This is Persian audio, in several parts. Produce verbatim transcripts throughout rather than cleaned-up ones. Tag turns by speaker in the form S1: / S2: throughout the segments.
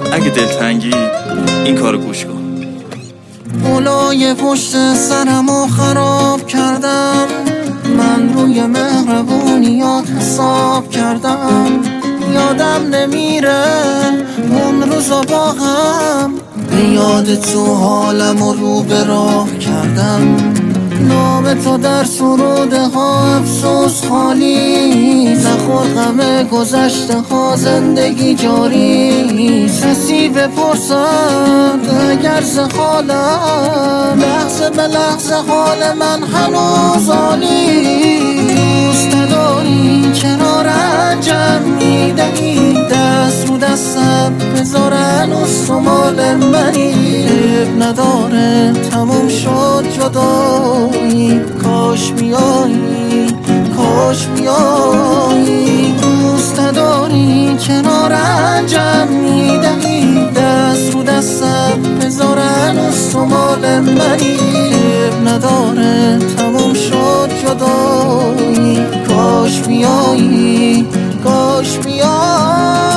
S1: اگه دلتنگی این کارو گوش کن.
S2: بالای پشت سرمو خراب کردم، من روی مهربونیات حساب کردم. یادم نمیره اون روزا با هم، به یاد تو حالمو رو به راه کردم. نام تو در سروده ها افسوس خالی، نخور غم گذشته ها زندگی جاری. کسی بپرسد اگر ز حالم، لحظه به لحظه حال من هنوز عالی. دوست داری چرا رنجم میدهی، دست رو دستم بذارن و سمال منی. عیب نداره تموم شد جدایی، کاش بیایی کاش بیایی. دوست داری چرا رنجم میدهی، دست رو دستم بذارن و سمال منی. عیب نداره تموم شد جدایی، کاش بیایی کاش بیایی.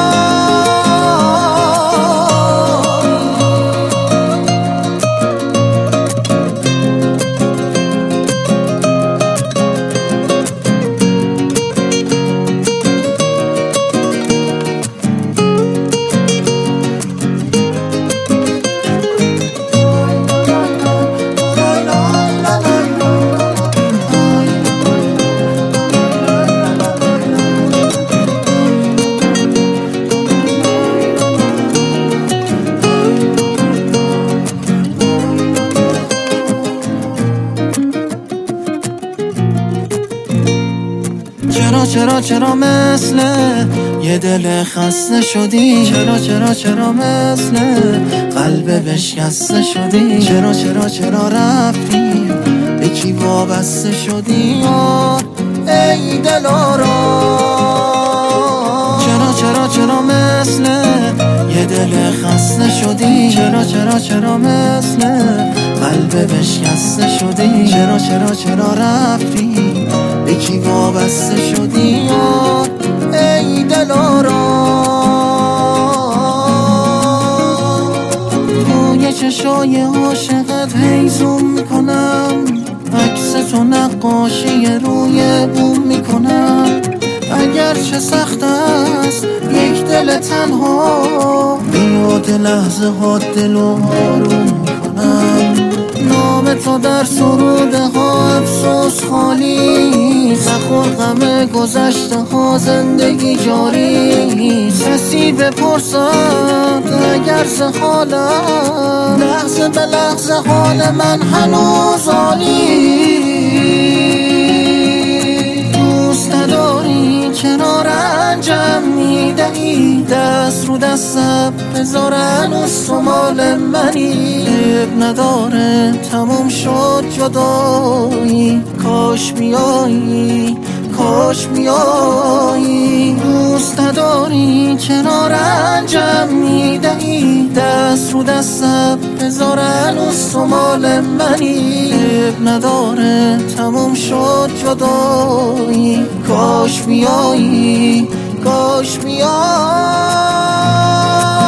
S2: چرا چرا چرا مثل یه دل خسته شدی، چرا چرا چرا مثل قلب بشکسته شدی. چرا چرا چرا رفتی به کی وابسته شدی ای دلارا. چرا چرا چرا مثل یه دل خسته شدی، چرا چرا چرا مثل قلب بشکسته شدی. چرا چرا چرا رفتی به کی وابسته شدی ای دلارا. توی چشای عاشقت هی زوم میکنم، عکس تو نقاشی روی بوم میکنم. اگر چه سخت است یک دل تنها، بیاد لحظه ها دل و آروم میکنم. نام تو در سروده ها افسوس خالی، نخور غم گذشته ها زندگی جاری. کسی بپرسد اگر ز حالم، لحظه به لحظه حال من هنوز عالی. دوست داری چرا رنجم میدهی، دست رو دستم بذارن و سمال منی. عیب نداره تموم شد جدایی، کاش بیایی کاش بیایی. دوست داری چرا رنجم میدهی، دست رو دستم بذارن و سمال منی. عیب نداره تموم شد جدایی، کاش بیایی کاش بیایی.